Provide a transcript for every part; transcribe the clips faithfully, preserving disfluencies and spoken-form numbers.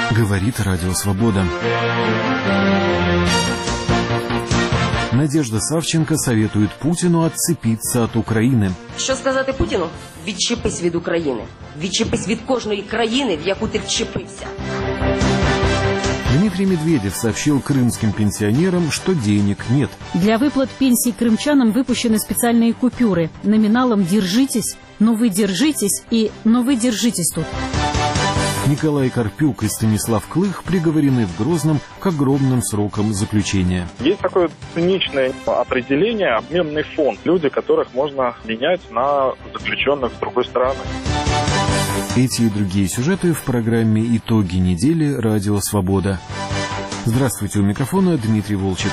Говорит Радио Свобода. Надежда Савченко советует Путину отцепиться от України. Що сказати Путіну? Відчепись від України. Відчепись від кожної країни, в яку ти вчепився. Дмитрий Медведев сообщил крымским пенсионерам, что денег нет. Для выплат пенсий крымчанам выпущены специальные купюры номиналом «Держитесь», «Но вы держитесь» и «Но вы держитесь тут». Николай Карпюк и Станислав Клых приговорены в Грозном к огромным срокам заключения. Есть такое циничное определение – обменный фонд. Люди, которых можно менять на заключенных с другой стороны. Эти и другие сюжеты в программе «Итоги недели. Радио Свобода». Здравствуйте, у микрофона Дмитрий Волчек.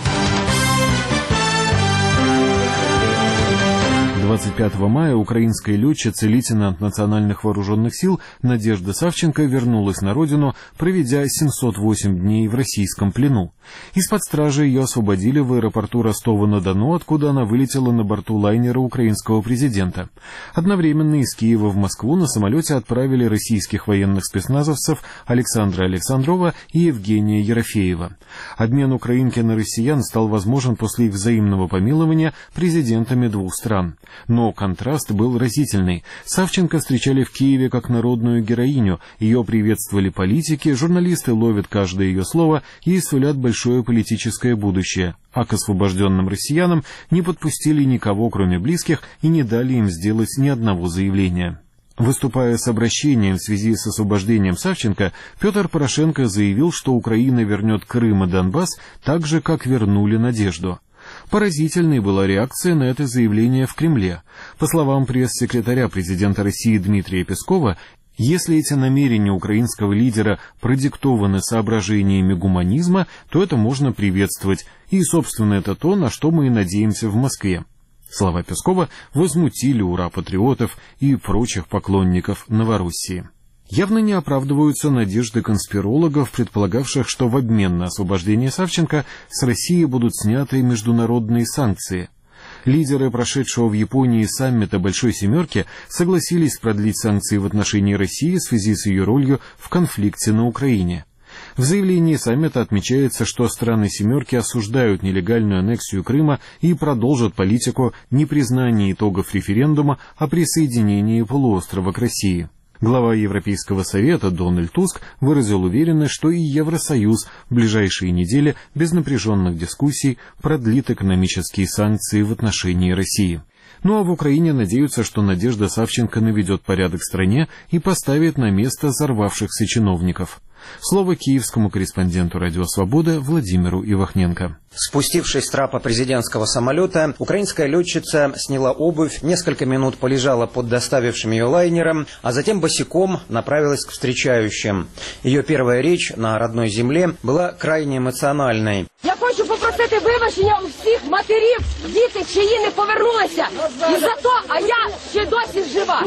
двадцать пятого мая украинская летчица, лейтенант национальных вооруженных сил Надежда Савченко вернулась на родину, проведя семьсот восемь дней в российском плену. Из-под стражи ее освободили в аэропорту Ростова-на-Дону, откуда она вылетела на борту лайнера украинского президента. Одновременно из Киева в Москву на самолете отправили российских военных спецназовцев Александра Александрова и Евгения Ерофеева. Обмен украинки на россиян стал возможен после их взаимного помилования президентами двух стран. Но контраст был разительный. Савченко встречали в Киеве как народную героиню, ее приветствовали политики, журналисты ловят каждое ее слово и сулят большое политическое будущее. А к освобожденным россиянам не подпустили никого, кроме близких, и не дали им сделать ни одного заявления. Выступая с обращением в связи с освобождением Савченко, Петр Порошенко заявил, что Украина вернет Крым и Донбасс так же, как вернули Надежду. Поразительной была реакция на это заявление в Кремле. По словам пресс-секретаря президента России Дмитрия Пескова, если эти намерения украинского лидера продиктованы соображениями гуманизма, то это можно приветствовать, и, собственно, это то, на что мы и надеемся в Москве. Слова Пескова возмутили ура-патриотов и прочих поклонников Новороссии. Явно не оправдываются надежды конспирологов, предполагавших, что в обмен на освобождение Савченко с России будут сняты международные санкции. Лидеры прошедшего в Японии саммита Большой Семерки согласились продлить санкции в отношении России в связи с ее ролью в конфликте на Украине. В заявлении саммита отмечается, что страны «семерки» осуждают нелегальную аннексию Крыма и продолжат политику непризнания итогов референдума о присоединении полуострова к России. Глава Европейского совета Дональд Туск выразил уверенность, что и Евросоюз в ближайшие недели без напряженных дискуссий продлит экономические санкции в отношении России. Ну а в Украине надеются, что Надежда Савченко наведет порядок в стране и поставит на место взорвавшихся чиновников. Слово киевскому корреспонденту «Радио Свобода» Владимиру Ивахненко. Спустившись с трапа президентского самолета, украинская летчица сняла обувь, несколько минут полежала под доставившим ее лайнером, а затем босиком направилась к встречающим. Ее первая речь на родной земле была крайне эмоциональной. Я хочу попросити вибачення у всіх матерів, дітей, чиї не повернулися. І за то, а я ще досі жива.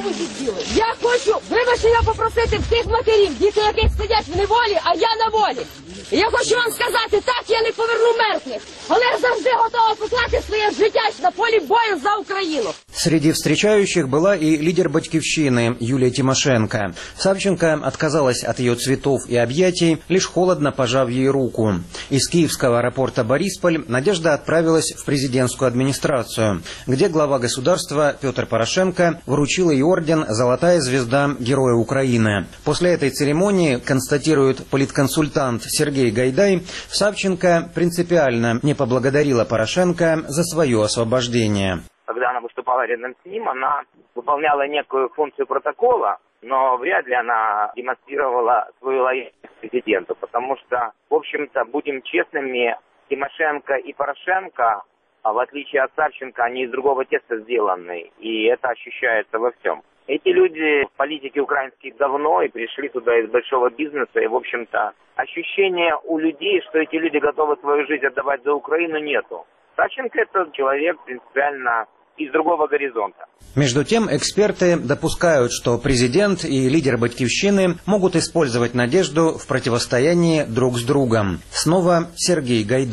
Я хочу вибачення попросити всіх матерів, дітей, яких сидять в неволі, а я на волі. І я хочу вам сказати, так, я не поверну мертвих, але я завжди готова поклати своє життя на полі бою за Украину. Среди встречающих была и лидер «Батькивщины» Юлия Тимошенко. Савченко отказалась от ее цветов и объятий, лишь холодно пожав ей руку. Из киевского аэропорта Борисполь Надежда отправилась в президентскую администрацию, где глава государства Петр Порошенко вручил ей орден «Золотая звезда Героя Украины». После этой церемонии, констатирует политконсультант Сергей Гайдай, Савченко принципиально не поблагодарила Порошенко за свое освобождение. Когда она выступала рядом с ним, она выполняла некую функцию протокола, но вряд ли она демонстрировала свою лояльность к президенту, потому что, в общем-то, будем честными, Тимошенко и Порошенко, в отличие от Савченко, они из другого теста сделаны, и это ощущается во всем. Эти люди в политике украинской давно и пришли туда из большого бизнеса, и, в общем-то, ощущения у людей, что эти люди готовы свою жизнь отдавать за Украину, нету. Савченко – это человек принципиально из другого горизонта. Между тем, эксперты допускают, что президент и лидер «Батькивщины» могут использовать Надежду в противостоянии друг с другом. Снова Сергей Гайдай.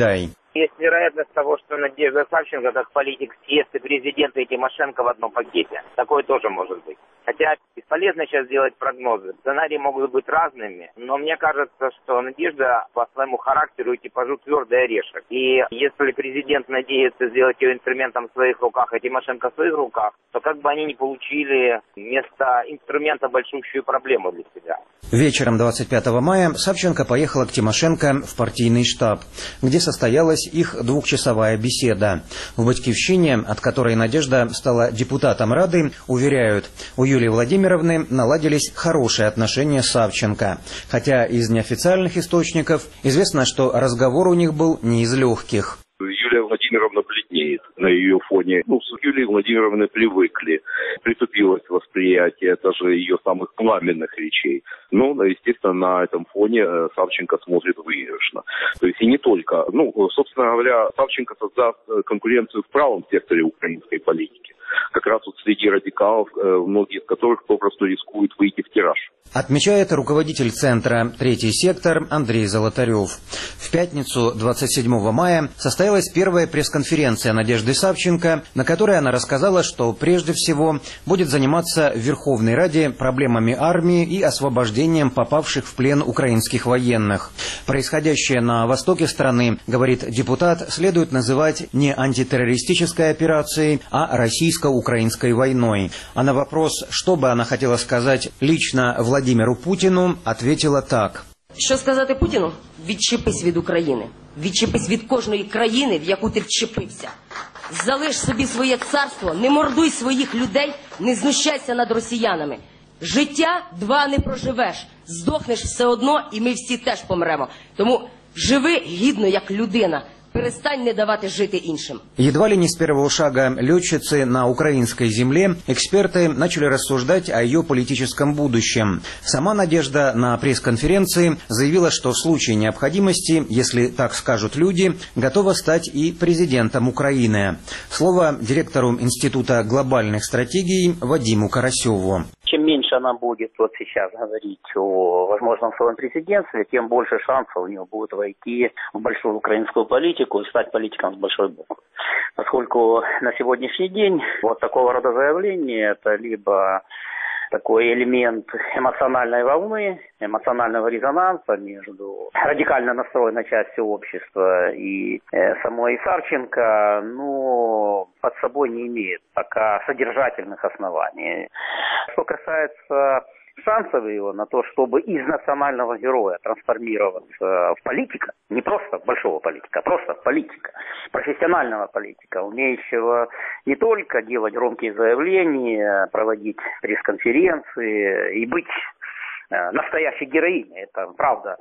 Есть вероятность того, что Надежда Савченко, как политик, съест и президента, и Тимошенко в одном пакете. Такое тоже может быть. Хотя бесполезно сейчас делать прогнозы. Сценарии могут быть разными, но мне кажется, что Надежда по своему характеру и типажу твердый орешек. И если президент надеется сделать ее инструментом в своих руках, а Тимошенко в своих руках, то как бы они не получили вместо инструмента большущую проблему для себя. Вечером двадцать пятого мая Савченко поехала к Тимошенко в партийный штаб, где состоялась их двухчасовая беседа. В «Батькивщине», от которой Надежда стала депутатом Рады, уверяют, у Юлии Владимировны наладились хорошие отношения с Савченко. Хотя из неофициальных источников известно, что разговор у них был не из легких. Юлия Владимировна бледнеет на ее фоне. Ну, с Юлией Владимировной привыкли. Притупилось восприятие даже ее самых пламенных речей. Но, естественно, на этом фоне Савченко смотрит выигрышно. То есть и не только. Ну, собственно говоря, Савченко создаст конкуренцию в правом секторе украинской политики. Как раз вот среди радикалов, многие из которых попросту рискуют выйти в тираж. Отмечает руководитель центра «Третий сектор» Андрей Золотарев. В пятницу двадцать седьмого мая состоялась первая пресс-конференция Надежды Савченко, на которой она рассказала, что прежде всего будет заниматься в Верховной Раде проблемами армии и освобождением попавших в плен украинских военных. Происходящее на востоке страны, говорит депутат, следует называть не антитеррористической операцией, а российско-украинской войной. А на вопрос, что бы она хотела сказать лично Владимиру Путину, ответила так. Що сказати Путіну? Відчепись від України. Відчепись від кожної країни, в яку ти вчепився. Залиш собі своє царство, не мордуй своїх людей, не знущайся над росіянами. Життя два не проживеш, здохнеш все одно і ми всі теж помремо. Тому живи гідно, як людина. Перестань не давати жити іншим. Едва ли не с первого шага летчицы на украинской земле эксперты начали рассуждать о ее политическом будущем. Сама Надежда на пресс-конференции заявила, что в случае необходимости, если так скажут люди, готова стать и президентом Украины. Слово директору Института глобальных стратегий Вадиму Карасеву. Чем меньше она будет вот сейчас говорить о возможном своем президентстве, тем больше шансов у нее будет войти в большую украинскую политику и стать политиком с большой буквы. Поскольку на сегодняшний день вот такого рода заявления это либо такой элемент эмоциональной волны, эмоционального резонанса между радикально настроенной частью общества и э, самой Савченко, ну, под собой не имеет пока содержательных оснований. Что касается шансов его на то, чтобы из национального героя трансформироваться в политика, не просто большого политика, а просто политика, профессионального политика, умеющего не только делать громкие заявления, проводить пресс-конференции и быть настоящей героиней, это правда,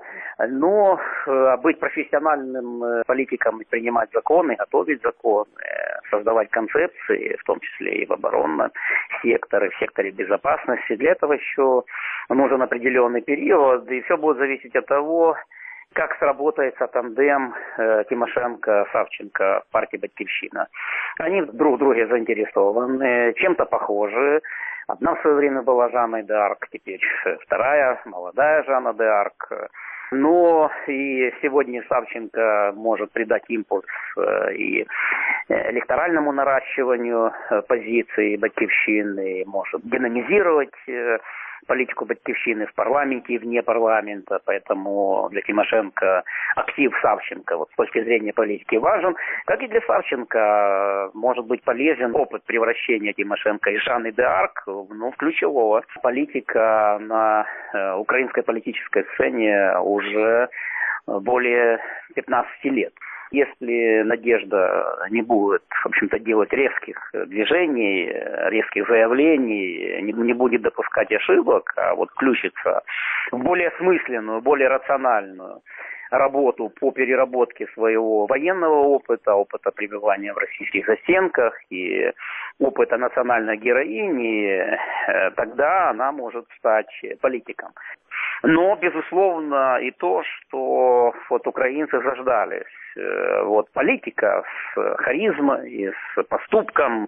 но быть профессиональным политиком, принимать законы, готовить законы, создавать концепции, в том числе и в оборонном секторе, в секторе безопасности, для этого еще нужен определенный период, и все будет зависеть от того, как сработается тандем э, Тимошенко-Савченко в партии «Батькивщина». Они друг в друге заинтересованы, чем-то похожи. Одна в свое время была Жанной д'Арк, теперь вторая, молодая Жанна д'Арк. Но и сегодня Савченко может придать импульс и электоральному наращиванию позиций «Батькивщины», может динамизировать политику «Батькивщины» в парламенте и вне парламента, поэтому для Тимошенко актив Савченко вот, с точки зрения политики важен, как и для Савченко может быть полезен опыт превращения Тимошенко из Жанны д'Арк ну, в ключевого политика на э, украинской политической сцене уже более пятнадцати лет. Если Надежда не будет, в общем-то, делать резких движений, резких заявлений, не, не будет допускать ошибок, а вот включится в более осмысленную, более рациональную работу по переработке своего военного опыта, опыта пребывания в российских застенках и опыта национальной героини, тогда она может стать политиком. Но, безусловно, и то, что вот украинцы заждались. Вот политика с харизмой, с поступком.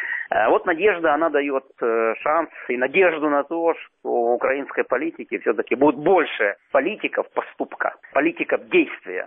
Вот Надежда, она дает шанс и надежду на то, что в украинской политике все-таки будет больше политиков поступка, политиков действия.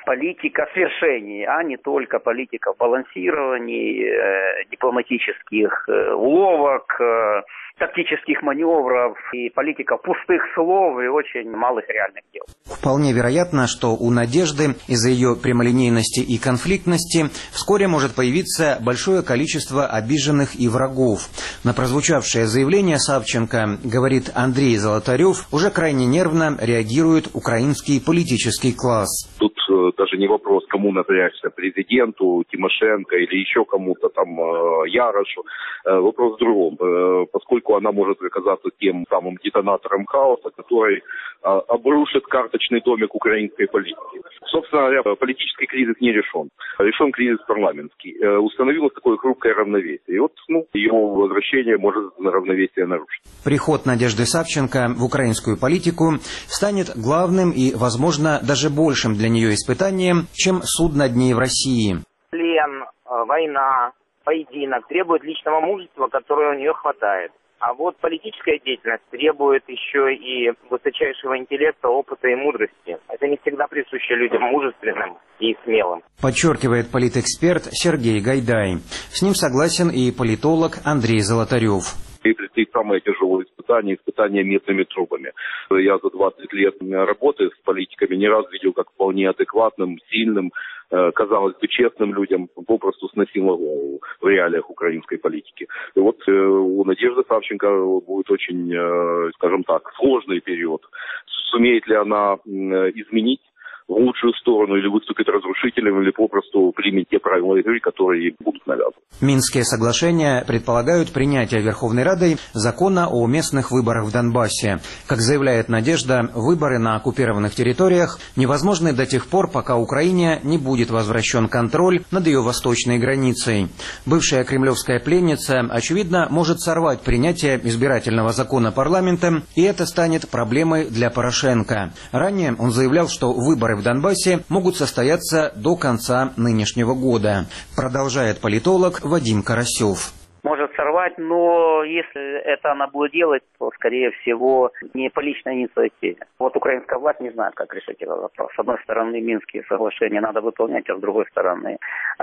политика свершений, а не только политика балансирований, э, дипломатических э, уловок, э, тактических маневров и политика пустых слов и очень малых реальных дел. Вполне вероятно, что у Надежды из-за ее прямолинейности и конфликтности вскоре может появиться большое количество обиженных и врагов. На прозвучавшее заявление Савченко, говорит Андрей Золотарев, уже крайне нервно реагирует украинский политический класс. Тут э, даже не вопрос, кому напрячься, президенту, Тимошенко или еще кому-то там, э, Ярошу. Э, вопрос в другом. Э, поскольку она может оказаться тем самым детонатором хаоса, который э, обрушит карточный домик украинской политики. Собственно говоря, политический кризис не решен. Решен кризис парламентский. Э, установилось такое хрупкое равновесие. И вот ну, ее возвращение может равновесие нарушить. Приход Надежды Савченко в украинскую политику станет главным и, возможно, даже большим для нее испытанием, чем суд над ней в России. Плен, война, поединок требует личного мужества, которого у нее хватает. А вот политическая деятельность требует еще и высочайшего интеллекта, опыта и мудрости. Это не всегда присуще людям мужественным и смелым. Подчеркивает политэксперт Сергей Гайдай. С ним согласен и политолог Андрей Золотарев. И предстоит самое тяжелое испытание, испытание медными трубами. Я за двадцать лет работы с политиками не раз видел, как вполне адекватным, сильным, казалось бы, честным людям попросту сносило голову в реалиях украинской политики. И вот у Надежды Савченко будет очень, скажем так, сложный период. Сумеет ли она изменить в лучшую сторону или выступит разрушителем, или попросту примет те правила игры, которые ей будут навязаны. Минские соглашения предполагают принятие Верховной Радой закона о местных выборах в Донбассе. Как заявляет Надежда, выборы на оккупированных территориях невозможны до тех пор, пока Украине не будет возвращен контроль над ее восточной границей. Бывшая кремлевская пленница, очевидно, может сорвать принятие избирательного закона парламентом, и это станет проблемой для Порошенко. Ранее он заявлял, что выборы в Донбассе могут состояться до конца нынешнего года. Продолжает политолог Вадим Карасев. Может сорвать, но если это она будет делать, то, скорее всего, не по личной инициативе. Вот украинская власть не знает, как решить этот вопрос. С одной стороны, Минские соглашения надо выполнять, а с другой стороны,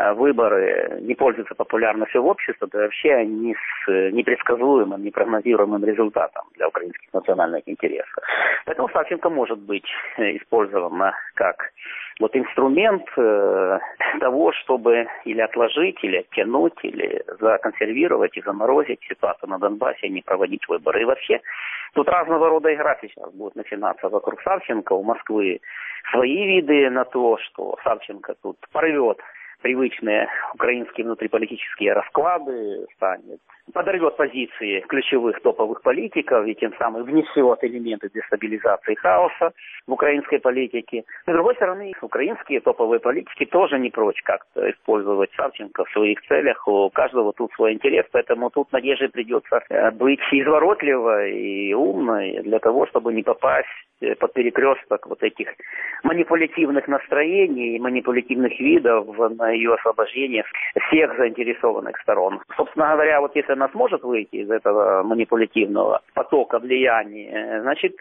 выборы не пользуются популярностью в обществе, да вообще они с непредсказуемым, непрогнозируемым результатом для украинских национальных интересов. Поэтому Савченко может быть использована как вот инструмент э, того, чтобы или отложить, или оттянуть, или законсервировать и заморозить ситуацию на Донбассе, не проводить выборы. И вообще, тут разного рода игра сейчас будет начинаться вокруг Савченко. У Москвы свои виды на то, что Савченко тут порвет привычные украинские внутриполитические расклады, станет, подорвет позиции ключевых топовых политиков и тем самым внесет элементы дестабилизации хаоса в украинской политике. И, с другой стороны, украинские топовые политики тоже не прочь как-то использовать Савченко в своих целях. У каждого тут свой интерес, поэтому тут Надежде придется быть изворотливой и умной для того, чтобы не попасть под перекресток вот этих манипулятивных настроений, манипулятивных видов на ее освобождение всех заинтересованных сторон. Собственно говоря, вот если она сможет выйти из этого манипулятивного потока влияния, значит,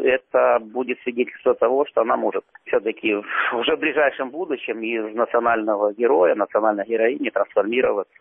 это будет свидетельство того, что она может все-таки уже в ближайшем будущем из национального героя, национальной героини трансформироваться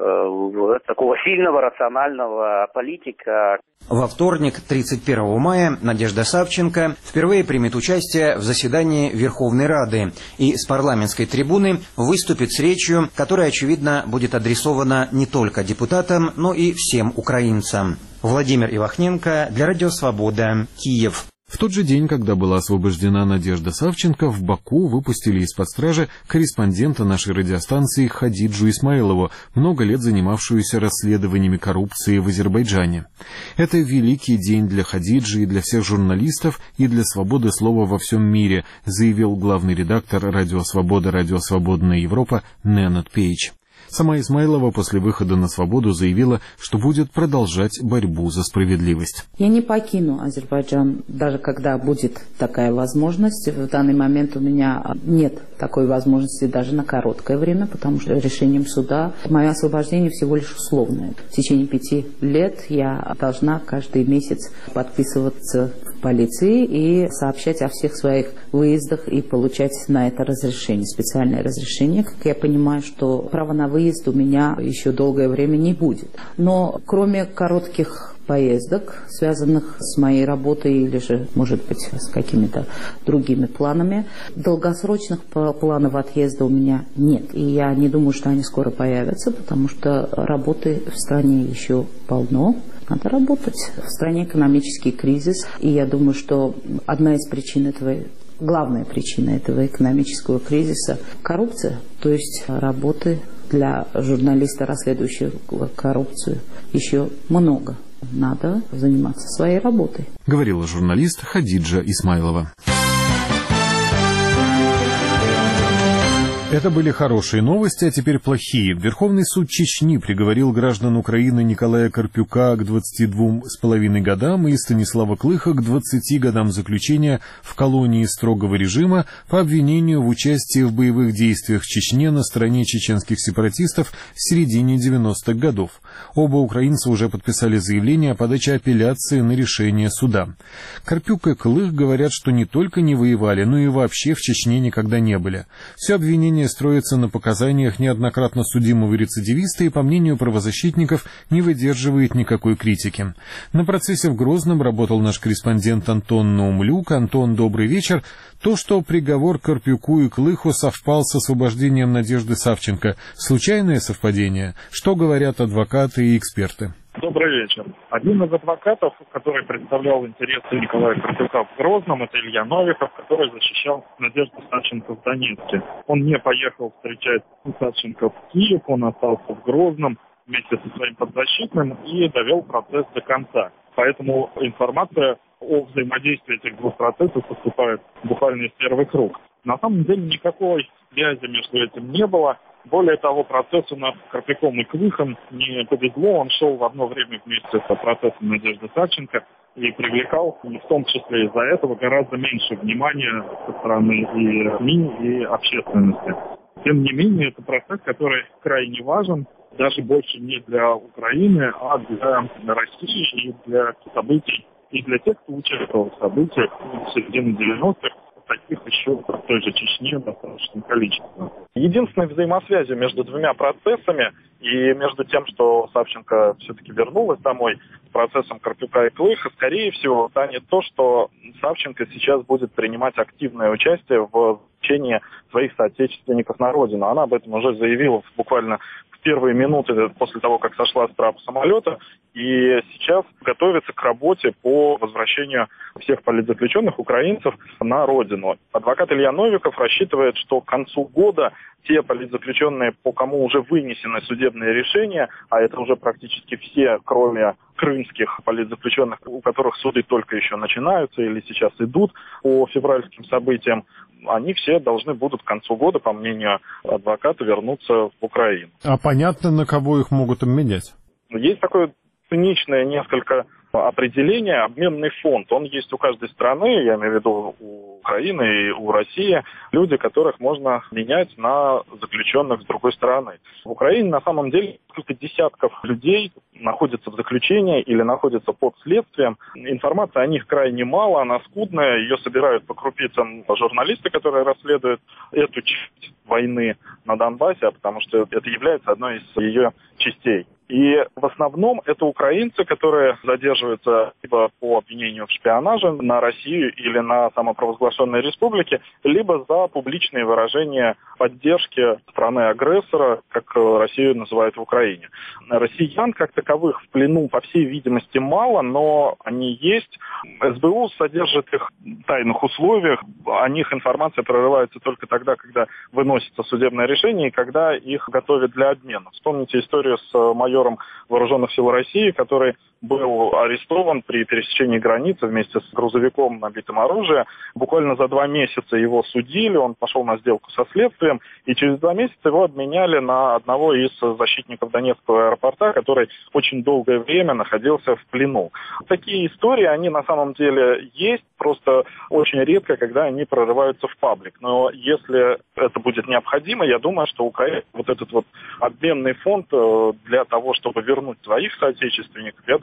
в такого сильного, рационального политика. Во вторник, тридцать первого мая, Надежда Савченко впервые примет участие в заседании Верховной Рады и с парламентской трибуны выступит с речью, которая, очевидно, будет адресована не только депутатам, но и всем украинцам. Владимир Ивахненко для Радио Свобода, Киев. В тот же день, когда была освобождена Надежда Савченко, в Баку выпустили из-под стражи корреспондента нашей радиостанции Хадиджу Исмаилову, много лет занимавшуюся расследованиями коррупции в Азербайджане. Это великий день для Хадиджи и для всех журналистов и для свободы слова во всем мире, заявил главный редактор Радио Свобода, Радио Свободная Европа Ненет Пейдж. Сама Исмаилова после выхода на свободу заявила, что будет продолжать борьбу за справедливость. Я не покину Азербайджан, даже когда будет такая возможность. В данный момент у меня нет такой возможности даже на короткое время, потому что решением суда мое освобождение всего лишь условное. В течение пяти лет я должна каждый месяц подписываться полиции и сообщать о всех своих выездах и получать на это разрешение, специальное разрешение. Как я понимаю, что права на выезд у меня еще долгое время не будет. Но кроме коротких поездок, связанных с моей работой или же, может быть, с какими-то другими планами, долгосрочных планов отъезда у меня нет. И я не думаю, что они скоро появятся, потому что работы в стране еще полно. Надо работать. В стране экономический кризис. И я думаю, что одна из причин этого, главная причина этого экономического кризиса – коррупция. То есть работы для журналиста, расследующего коррупцию, еще много. Надо заниматься своей работой. Говорила журналист Хадиджа Исмайлова. Это были хорошие новости, а теперь плохие. Верховный суд Чечни приговорил граждан Украины Николая Карпюка к двадцати двум с половиной годам и Станислава Клыха к двадцати годам заключения в колонии строгого режима по обвинению в участии в боевых действиях в Чечне на стороне чеченских сепаратистов в середине девяностых годов. Оба украинца уже подписали заявление о подаче апелляции на решение суда. Карпюк и Клых говорят, что не только не воевали, но и вообще в Чечне никогда не были. Все обвинение строится на показаниях неоднократно судимого рецидивиста и, по мнению правозащитников, не выдерживает никакой критики. На процессе в Грозном работал наш корреспондент Антон Наумлюк. Антон, добрый вечер. То, что приговор Карпюку и Клыху совпал с освобождением Надежды Савченко, случайное совпадение? Что говорят адвокаты и эксперты? Добрый вечер. Один из адвокатов, который представлял интересы Николая Карпюка в Грозном, это Илья Новиков, который защищал Надежду Савченко в Донецке. Он не поехал встречать Савченко в Киев, он остался в Грозном вместе со своим подзащитным и довел процесс до конца. Поэтому информация о взаимодействии этих двух процессов поступает буквально из первых рук. На самом деле никакой связи между этим не было. Более того, процесс у нас с Карпюком и Клыхом не повезло. Он шел в одно время вместе с процессом Надежды Савченко и привлекал, в том числе из-за этого, гораздо меньше внимания со стороны и СМИ, и общественности. Тем не менее, это процесс, который крайне важен, даже больше не для Украины, а для России и для событий, и для тех, кто участвовал в событиях в середине девяностых, таких еще в той же Чечне достаточное количество. Единственной взаимосвязью между двумя процессами и между тем, что Савченко все-таки вернулась домой с процессом Карпюка и Клыха, скорее всего, станет то, что Савченко сейчас будет принимать активное участие в лечении своих соотечественников на родину. Она об этом уже заявила буквально в первые минуты после того, как сошла с трапа самолета, и сейчас готовится к работе по возвращению всех политзаключенных украинцев на родину. Адвокат Илья Новиков рассчитывает, что к концу года те политзаключенные, по кому уже вынесены судебные решения, а это уже практически все, кроме крымских политзаключенных, у которых суды только еще начинаются или сейчас идут по февральским событиям, они все должны будут к концу года, по мнению адвоката, вернуться в Украину. А понятно, на кого их могут обменять? Есть такое циничное несколько определение, обменный фонд. Он есть у каждой страны, я имею в виду у Украины и у России, люди, которых можно менять на заключенных с другой стороны. В Украине на самом деле несколько десятков людей находятся в заключении или находятся под следствием. Информации о них крайне мало, она скудная, ее собирают по крупицам журналисты, которые расследуют эту часть войны на Донбассе, потому что это является одной из ее частей. И в основном это украинцы, которые задерживаются либо по обвинению в шпионаже на Россию или на самопровозглашенные республики, либо за публичные выражения поддержки страны-агрессора, как Россию называют в Украине. Россиян как таковых в плену, по всей видимости, мало, но они есть. СБУ содержит их в тайных условиях, о них информация прорывается только тогда, когда выносится судебное решение и когда их готовят для обмена. Вспомните историю с майором Вооруженных сил России, который был арестован при пересечении границы вместе с грузовиком, набитым оружием. Буквально за два месяца его судили, он пошел на сделку со следствием, и через два месяца его обменяли на одного из защитников Донецкого аэропорта, который очень долгое время находился в плену. Такие истории, они на самом деле есть, просто очень редко, когда они прорываются в паблик. Но если это будет необходимо, я думаю, что Украина, вот этот вот обменный фонд для того, чтобы вернуть своих соотечественников, я думаю,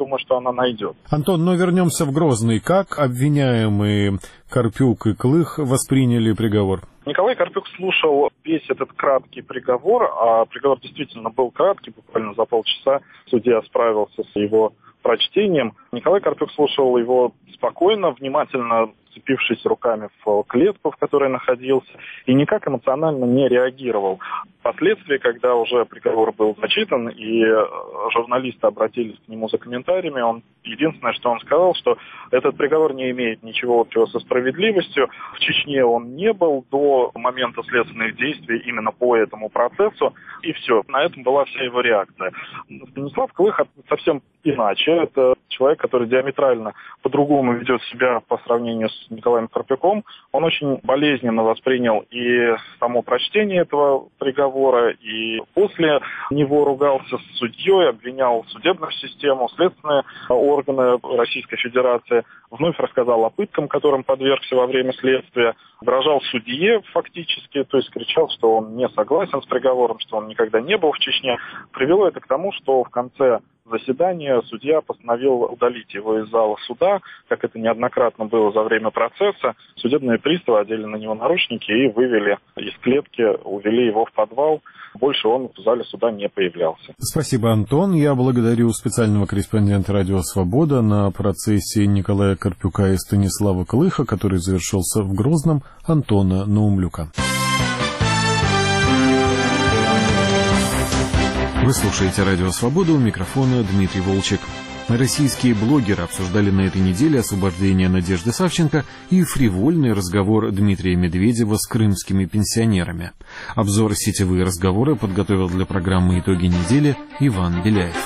думаю, что она найдет. Антон, но вернемся в Грозный. Как обвиняемые Карпюк и Клых восприняли приговор? Николай Карпюк слушал весь этот краткий приговор, а приговор действительно был краткий, буквально за полчаса судья справился с его прочтением. Николай Карпюк слушал его спокойно, внимательно вцепившись руками в клетку, в которой находился, и никак эмоционально не реагировал. Впоследствии, когда уже приговор был зачитан, и журналисты обратились к нему за комментариями, он единственное, что он сказал, что этот приговор не имеет ничего общего со справедливостью. В Чечне он не был до момента следственных действий именно по этому процессу, и все. На этом была вся его реакция. Станислав Клых совсем иначе. Это человек, который диаметрально по-другому ведет себя по сравнению с Николаем Карпюком. Он очень болезненно воспринял и само прочтение этого приговора, и после него ругался с судьей, обвинял судебную систему, следственные органы Российской Федерации, вновь рассказал о пыткам, которым подвергся во время следствия, угрожал судье фактически, то есть кричал, что он не согласен с приговором, что он никогда не был в Чечне. Привело это к тому, что в конце заседания судья постановил удалить его из зала суда, как это неоднократно было за время процесса. Судебные приставы одели на него наручники и вывели из клетки, увели его в подвал. Больше он в зале суда не появлялся. Спасибо, Антон. Я благодарю специального корреспондента «Радио Свобода» на процессе Николая Карпюка и Станислава Клыха, который завершился в Грозном, Антона Наумлюка. Вы слушаете «Радио Свобода», у микрофона Дмитрий Волчек. Российские блогеры обсуждали на этой неделе освобождение Надежды Савченко и фривольный разговор Дмитрия Медведева с крымскими пенсионерами. Обзор сетевые разговоры подготовил для программы «Итоги недели» Иван Беляев.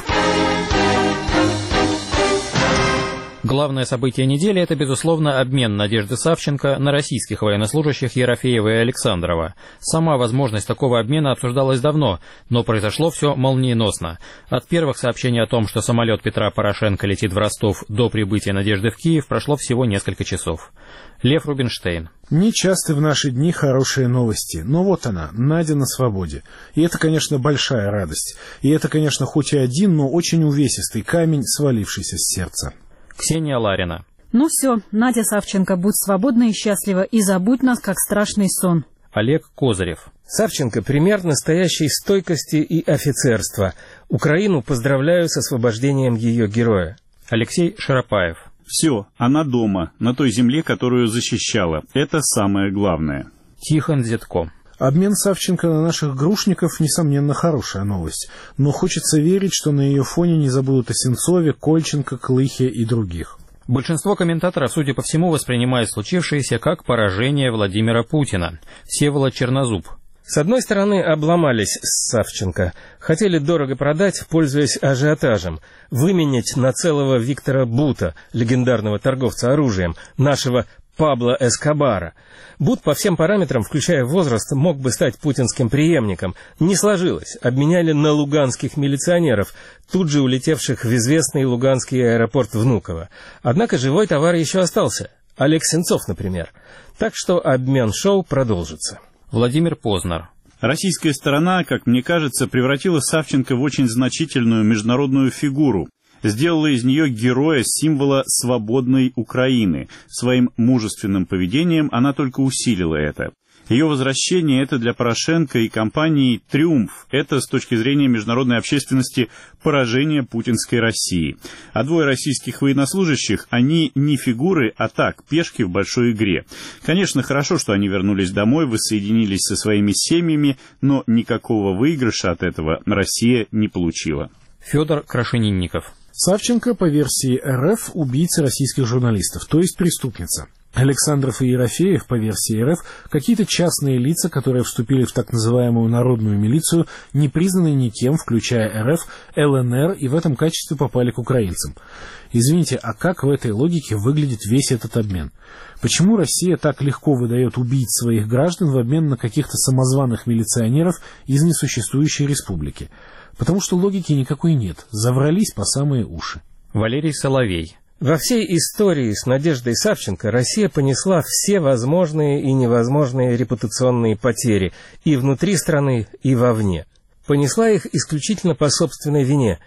Главное событие недели – это, безусловно, обмен Надежды Савченко на российских военнослужащих Ерофеева и Александрова. Сама возможность такого обмена обсуждалась давно, но произошло все молниеносно. От первых сообщений о том, что самолет Петра Порошенко летит в Ростов, до прибытия Надежды в Киев прошло всего несколько часов. Лев Рубинштейн. Нечасты в наши дни хорошие новости, но вот она, Надя на свободе. И это, конечно, большая радость. И это, конечно, хоть и один, но очень увесистый камень, свалившийся с сердца. Ксения Ларина. Ну все, Надя Савченко, будь свободна и счастлива, и забудь нас, как страшный сон. Олег Козырев. Савченко – пример настоящей стойкости и офицерства. Украину поздравляю с освобождением ее героя. Алексей Широпаев. Все, она дома, на той земле, которую защищала. Это самое главное. Тихон Зетко. Обмен Савченко на наших грушников, несомненно, хорошая новость. Но хочется верить, что на ее фоне не забудут о Сенцове, Кольченко, Клыхе и других. Большинство комментаторов, судя по всему, воспринимает случившееся как поражение Владимира Путина. Всеволод Чернозуб. С одной стороны, обломались с Савченко. Хотели дорого продать, пользуясь ажиотажем. Выменять на целого Виктора Бута, легендарного торговца оружием, нашего Пабло Эскобара. Бут по всем параметрам, включая возраст, мог бы стать путинским преемником. Не сложилось. Обменяли на луганских милиционеров, тут же улетевших в известный луганский аэропорт Внуково. Однако живой товар еще остался. Олег Сенцов, например. Так что обмен-шоу продолжится. Владимир Познер. Российская сторона, как мне кажется, превратила Савченко в очень значительную международную фигуру. Сделала из нее героя, символа свободной Украины. Своим мужественным поведением она только усилила это. Ее возвращение – это для Порошенко и компании триумф. Это, с точки зрения международной общественности, поражение путинской России. А двое российских военнослужащих, они не фигуры, а так, пешки в большой игре. Конечно, хорошо, что они вернулись домой, воссоединились со своими семьями, но никакого выигрыша от этого Россия не получила. Федор Крашенинников. Савченко, по версии РФ, убийца российских журналистов, то есть преступница. Александров и Ерофеев, по версии РФ, какие-то частные лица, которые вступили в так называемую народную милицию, не признанные никем, включая РФ, ЛНР, и в этом качестве попали к украинцам. Извините, а как в этой логике выглядит весь этот обмен? Почему Россия так легко выдает убийц своих граждан в обмен на каких-то самозваных милиционеров из несуществующей республики? Потому что логики никакой нет. Заврались по самые уши. Валерий Соловей. Во всей истории с Надеждой Савченко Россия понесла все возможные и невозможные репутационные потери и внутри страны, и вовне. Понесла их исключительно по собственной вине.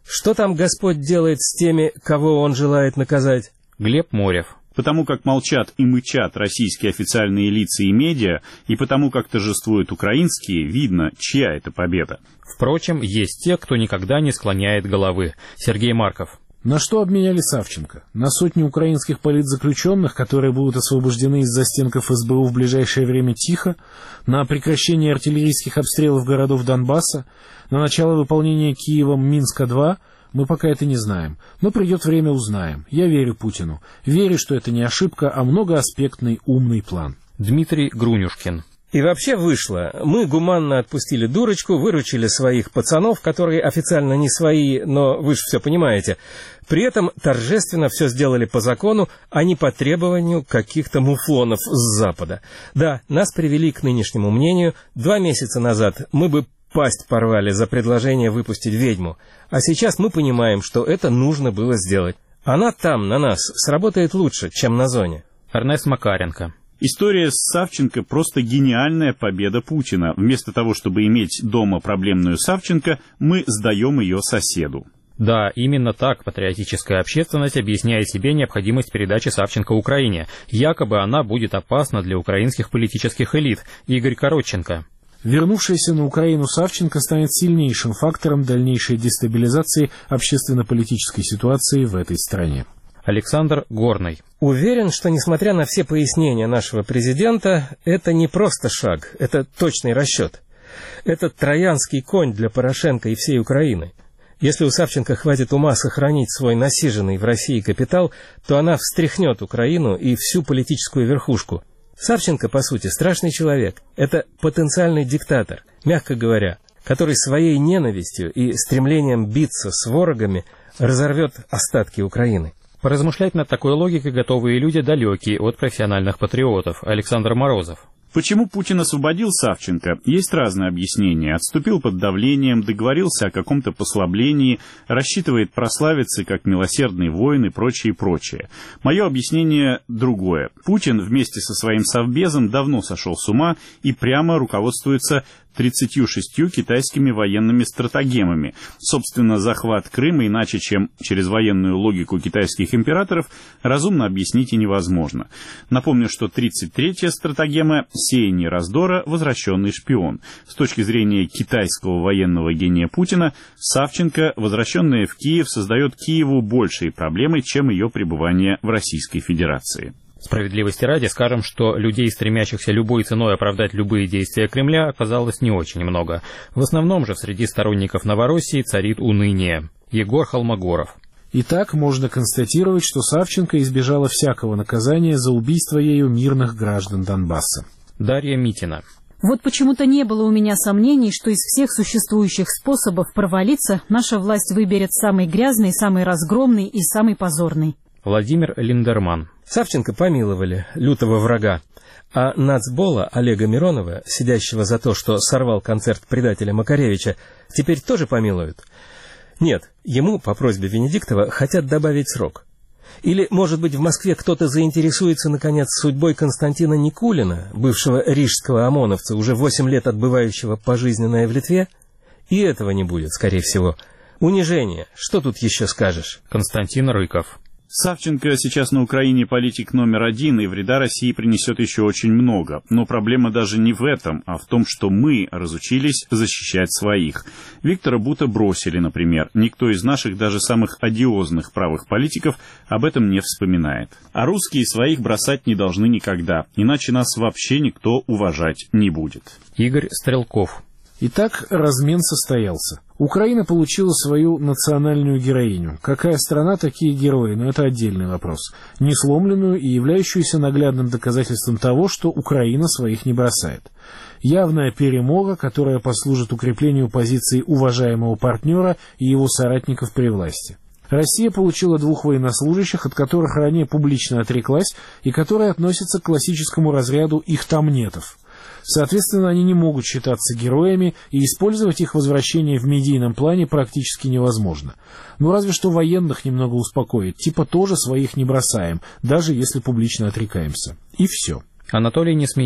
Что там Господь делает с теми, кого Он желает наказать? Глеб Морев. Потому как молчат и мычат российские официальные лица и медиа, и потому как торжествуют украинские, видно, чья это победа. Впрочем, есть те, кто никогда не склоняет головы. Сергей Марков. На что обменяли Савченко? На сотни украинских политзаключенных, которые будут освобождены из застенков эс бэ у в ближайшее время тихо? На прекращение артиллерийских обстрелов городов Донбасса? На начало выполнения Киевом Минска-два? Мы пока это не знаем, но придет время, узнаем. Я верю Путину. Верю, что это не ошибка, а многоаспектный умный план. Дмитрий Грунюшкин. И вообще вышло. Мы гуманно отпустили дурочку, выручили своих пацанов, которые официально не свои, но вы же все понимаете. При этом торжественно все сделали по закону, а не по требованию каких-то муфлонов с Запада. Да, нас привели к нынешнему мнению. Два месяца назад мы бы пасть порвали за предложение выпустить ведьму. А сейчас мы понимаем, что это нужно было сделать. Она там, на нас, сработает лучше, чем на зоне. Эрнест Макаренко. История с Савченко просто гениальная победа Путина. Вместо того, чтобы иметь дома проблемную Савченко, мы сдаем ее соседу. Да, именно так патриотическая общественность объясняет себе необходимость передачи Савченко Украине. Якобы она будет опасна для украинских политических элит. Игорь Коротченко. Вернувшаяся на Украину Савченко станет сильнейшим фактором дальнейшей дестабилизации общественно-политической ситуации в этой стране. Александр Горный. Уверен, что, несмотря на все пояснения нашего президента, это не просто шаг, это точный расчет. Это троянский конь для Порошенко и всей Украины. Если у Савченко хватит ума сохранить свой насиженный в России капитал, то она встряхнет Украину и всю политическую верхушку. Савченко, по сути, страшный человек. Это потенциальный диктатор, мягко говоря, который своей ненавистью и стремлением биться с ворогами разорвет остатки Украины. Поразмышлять над такой логикой готовые люди, далекие от профессиональных патриотов. Александр Морозов. Почему Путин освободил Савченко? Есть разные объяснения. Отступил под давлением, договорился о каком-то послаблении, рассчитывает прославиться как милосердный воин и прочее, прочее. Мое объяснение другое. Путин вместе со своим совбезом давно сошел с ума и прямо руководствуется тридцатью шестью китайскими военными стратагемами. Собственно, захват Крыма иначе, чем через военную логику китайских императоров, разумно объяснить и невозможно. Напомню, что тридцать третья стратагема – сеяние раздора, возвращенный шпион. С точки зрения китайского военного гения Путина, Савченко, возвращенная в Киев, создает Киеву большие проблемы, чем ее пребывание в Российской Федерации. Справедливости ради скажем, что людей, стремящихся любой ценой оправдать любые действия Кремля, оказалось не очень много. В основном же среди сторонников Новороссии царит уныние. Егор Холмогоров. Итак, можно констатировать, что Савченко избежала всякого наказания за убийство ею мирных граждан Донбасса. Дарья Митина. Вот почему-то не было у меня сомнений, что из всех существующих способов провалиться наша власть выберет самый грязный, самый разгромный и самый позорный. Владимир Линдерман. Савченко помиловали, лютого врага. А нацбола Олега Миронова, сидящего за то, что сорвал концерт предателя Макаревича, теперь тоже помилуют? Нет, ему, по просьбе Венедиктова, хотят добавить срок. Или, может быть, в Москве кто-то заинтересуется, наконец, судьбой Константина Никулина, бывшего рижского ОМОНовца, уже восемь лет отбывающего пожизненное в Литве? И этого не будет, скорее всего. Унижение. Что тут еще скажешь? Константин Рыков. Савченко сейчас на Украине политик номер один, и вреда России принесет еще очень много. Но проблема даже не в этом, а в том, что мы разучились защищать своих. Виктора Бута бросили, например. Никто из наших, даже самых одиозных правых политиков, об этом не вспоминает. А русские своих бросать не должны никогда, иначе нас вообще никто уважать не будет. Игорь Стрелков. Итак, размен состоялся. Украина получила свою национальную героиню. Какая страна, такие герои, но это отдельный вопрос. Несломленную и являющуюся наглядным доказательством того, что Украина своих не бросает. Явная перемога, которая послужит укреплению позиций уважаемого партнера и его соратников при власти. Россия получила двух военнослужащих, от которых ранее публично отреклась, и которые относятся к классическому разряду ихтамнетов. Соответственно, они не могут считаться героями, и использовать их возвращение в медийном плане практически невозможно. Ну, разве что военных немного успокоит, типа тоже своих не бросаем, даже если публично отрекаемся. И все. Анатолий Несмеян.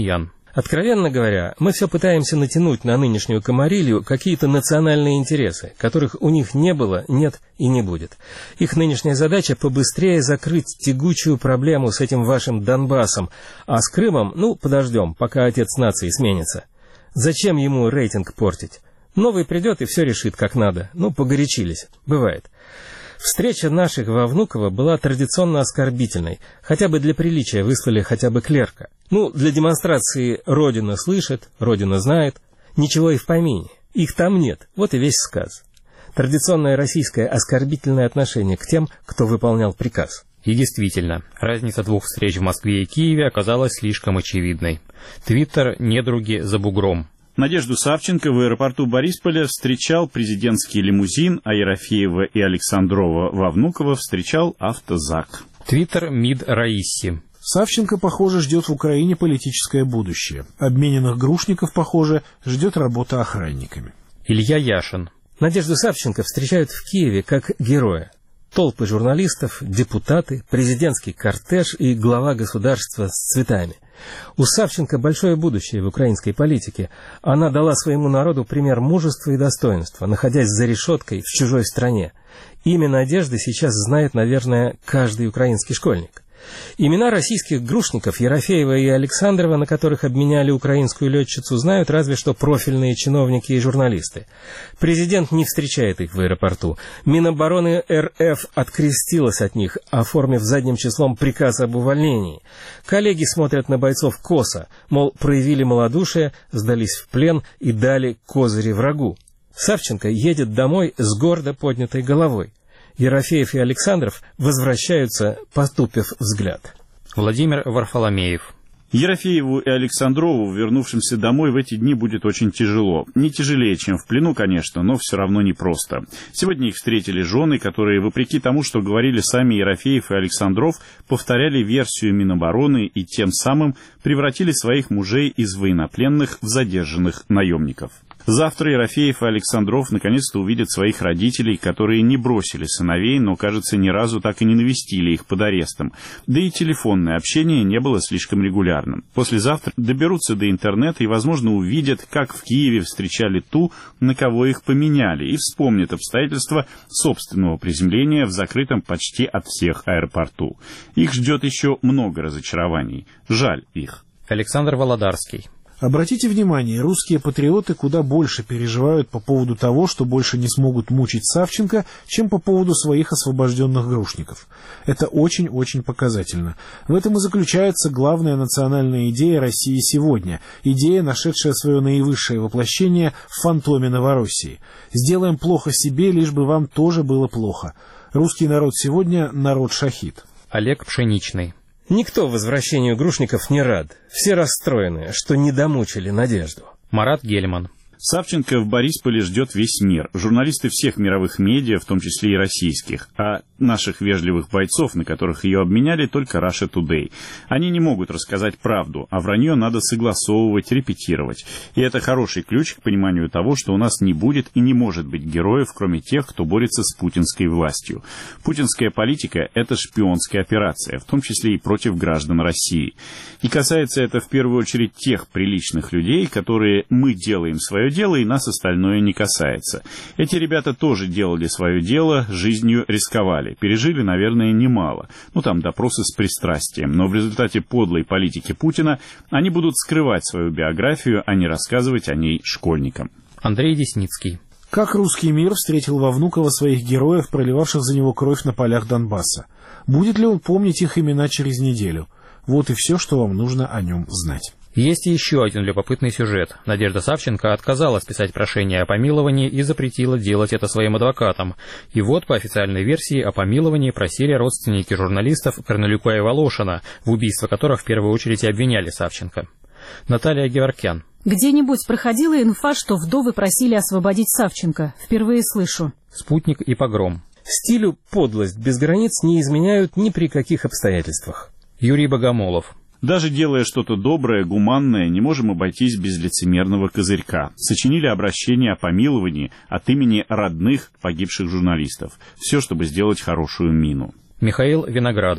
Откровенно говоря, мы все пытаемся натянуть на нынешнюю комарилью какие-то национальные интересы, которых у них не было, нет и не будет. Их нынешняя задача — побыстрее закрыть тягучую проблему с этим вашим Донбассом, а с Крымом, ну, подождем, пока отец нации сменится. Зачем ему рейтинг портить? Новый придет и все решит как надо. Ну, погорячились. Бывает. Встреча наших во Внуково была традиционно оскорбительной. Хотя бы для приличия выслали хотя бы клерка. Ну, для демонстрации «Родина слышит», «Родина знает». Ничего и в помине. Их там нет. Вот и весь сказ. Традиционное российское оскорбительное отношение к тем, кто выполнял приказ. И действительно, разница двух встреч в Москве и Киеве оказалась слишком очевидной. Твиттер «Недруги за бугром». Надежду Савченко в аэропорту Борисполя встречал президентский лимузин, а Ерофеева и Александрова во Внуково встречал автозак. Твиттер МИД Раисси. Савченко, похоже, ждет в Украине политическое будущее. Обмененных грушников, похоже, ждет работа охранниками. Илья Яшин. Надежду Савченко встречают в Киеве как героя. Толпы журналистов, депутаты, президентский кортеж и глава государства с цветами. У Савченко большое будущее в украинской политике. Она дала своему народу пример мужества и достоинства, находясь за решеткой в чужой стране. Имя Надежды сейчас знает, наверное, каждый украинский школьник. Имена российских грушников Ерофеева и Александрова, на которых обменяли украинскую летчицу, знают разве что профильные чиновники и журналисты. Президент не встречает их в аэропорту. Минобороны эр эф открестилась от них, оформив задним числом приказ об увольнении. Коллеги смотрят на бойцов косо, мол, проявили малодушие, сдались в плен и дали козыри врагу. Савченко едет домой с гордо поднятой головой. Ерофеев и Александров возвращаются, потупив взгляд. Владимир Варфоломеев. Ерофееву и Александрову, вернувшимся домой, в эти дни будет очень тяжело. Не тяжелее, чем в плену, конечно, но все равно непросто. Сегодня их встретили жены, которые, вопреки тому, что говорили сами Ерофеев и Александров, повторяли версию Минобороны и тем самым превратили своих мужей из военнопленных в задержанных наемников. Завтра Ерофеев и Александров наконец-то увидят своих родителей, которые не бросили сыновей, но, кажется, ни разу так и не навестили их под арестом. Да и телефонное общение не было слишком регулярным. Послезавтра доберутся до интернета и, возможно, увидят, как в Киеве встречали ту, на кого их поменяли, и вспомнят обстоятельства собственного приземления в закрытом почти от всех аэропорту. Их ждет еще много разочарований. Жаль их. Александр Володарский. Обратите внимание, русские патриоты куда больше переживают по поводу того, что больше не смогут мучить Савченко, чем по поводу своих освобожденных грушников. Это очень-очень показательно. В этом и заключается главная национальная идея России сегодня, идея, нашедшая свое наивысшее воплощение в фантоме Новороссии. «Сделаем плохо себе, лишь бы вам тоже было плохо». Русский народ сегодня — народ-шахид. Олег Пшеничный. Никто возвращению грушников не рад. Все расстроены, что не домучили Надежду. Марат Гельман. Савченко в Борисполе ждет весь мир. Журналисты всех мировых медиа, в том числе и российских. А наших вежливых бойцов, на которых ее обменяли, только Russia Today. Они не могут рассказать правду, а вранье надо согласовывать, репетировать. И это хороший ключ к пониманию того, что у нас не будет и не может быть героев, кроме тех, кто борется с путинской властью. Путинская политика — это шпионская операция, в том числе и против граждан России. И касается это в первую очередь тех приличных людей, которые «мы делаем свое дело, и нас остальное не касается». Эти ребята тоже делали свое дело, жизнью рисковали. Пережили, наверное, немало. Ну, там допросы с пристрастием. Но в результате подлой политики Путина они будут скрывать свою биографию, а не рассказывать о ней школьникам. Андрей Десницкий. Как русский мир встретил во Внуково своих героев, проливавших за него кровь на полях Донбасса? Будет ли он помнить их имена через неделю? Вот и все, что вам нужно о нем знать. Есть еще один любопытный сюжет. Надежда Савченко отказалась писать прошение о помиловании и запретила делать это своим адвокатам. И вот, по официальной версии, о помиловании просили родственники журналистов Корнелюка и Волошина, в убийство которых в первую очередь и обвиняли Савченко. Наталья Геворкян. Где-нибудь проходила инфа, что вдовы просили освободить Савченко. Впервые слышу. Спутник и погром. Стилю подлость без границ не изменяют ни при каких обстоятельствах. Юрий Богомолов. Даже делая что-то доброе, гуманное, не можем обойтись без лицемерного козырька. Сочинили обращение о помиловании от имени родных погибших журналистов. Все, чтобы сделать хорошую мину. Михаил Виноградов.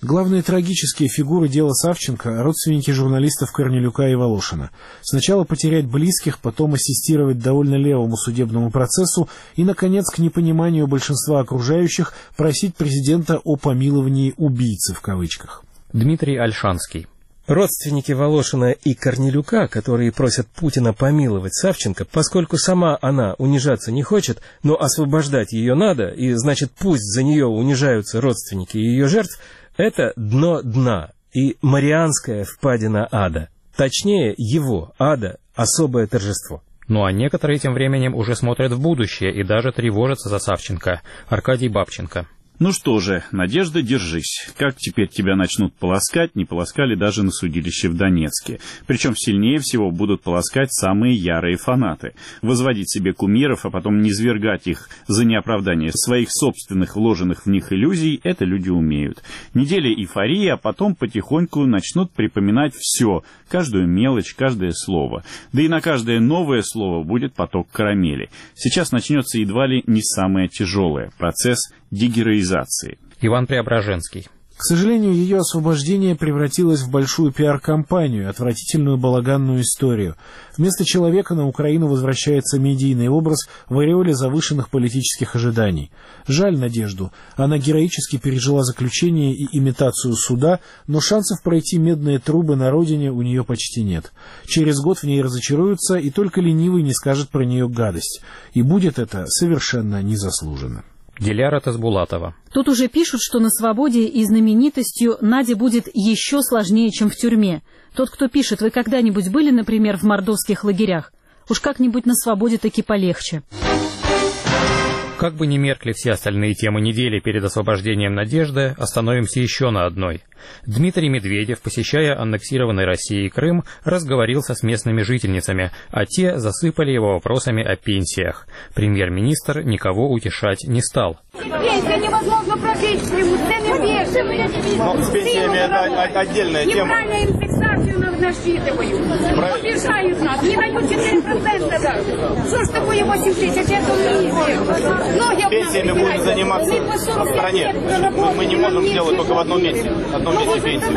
Главные трагические фигуры дела Савченко – родственники журналистов Корнелюка и Волошина. Сначала потерять близких, потом ассистировать довольно левому судебному процессу и, наконец, к непониманию большинства окружающих просить президента о помиловании «убийцы» в кавычках. Дмитрий Ольшанский. Родственники Волошина и Корнелюка, которые просят Путина помиловать Савченко, поскольку сама она унижаться не хочет, но освобождать ее надо, и значит пусть за нее унижаются родственники ее жертв, это дно дна и Марианская впадина ада. Точнее, его, ада, особое торжество. Ну а некоторые тем временем уже смотрят в будущее и даже тревожатся за Савченко. Аркадий Бабченко. Ну что же, Надежда, держись. Как теперь тебя начнут полоскать, не полоскали даже на судилище в Донецке. Причем сильнее всего будут полоскать самые ярые фанаты. Возводить себе кумиров, а потом низвергать их за неоправдание своих собственных вложенных в них иллюзий, это люди умеют. Неделя эйфории, а потом потихоньку начнут припоминать все, каждую мелочь, каждое слово. Да и на каждое новое слово будет поток карамели. Сейчас начнется едва ли не самое тяжелое – процесс дегероизации. Иван Преображенский. К сожалению, ее освобождение превратилось в большую пиар-кампанию, отвратительную балаганную историю. Вместо человека на Украину возвращается медийный образ в ореоле завышенных политических ожиданий. Жаль Надежду. Она героически пережила заключение и имитацию суда, но шансов пройти медные трубы на родине у нее почти нет. Через год в ней разочаруются, и только ленивый не скажет про нее гадость. И будет это совершенно незаслуженно. Диляра Тасбулатова. Тут уже пишут, что на свободе и знаменитостью Наде будет еще сложнее, чем в тюрьме. Тот, кто пишет, вы когда-нибудь были, например, в мордовских лагерях? Уж как-нибудь на свободе таки полегче. Как бы ни меркли все остальные темы недели перед освобождением Надежды, остановимся еще на одной. Дмитрий Медведев, посещая аннексированный Россией Крым, разговорился с местными жительницами, а те засыпали его вопросами о пенсиях. Премьер-министр никого утешать не стал. Пенсия невозможно прожить в Крыму, цены бешеные. Но с пенсиями это отдельная тема. Неправильно индексацию нам насчитывают. Обижают нас, не дают четыре процента. Что ж такое восемь тысяч, это министр? Пенсиями будем заниматься в стране. Мы, мы не можем сделать только в одном месте. В одном месте